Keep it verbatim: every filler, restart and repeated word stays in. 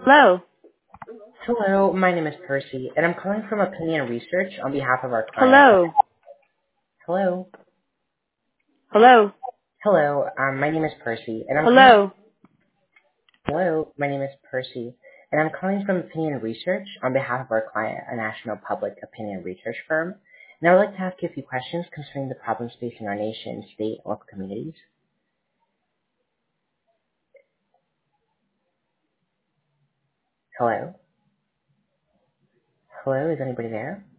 Hello. Hello, my name is Percy, and I'm calling from Opinion Research on behalf of our client. Hello. Hello. Hello. Hello, um, my name is Percy, and I'm calling. Hello. Hello, my name is Percy, and I'm calling from Opinion Research on behalf of our client, a national public opinion research firm. And I would like to ask you a few questions concerning the problems facing our nation, state, and local communities. Hello. Hello, is anybody there?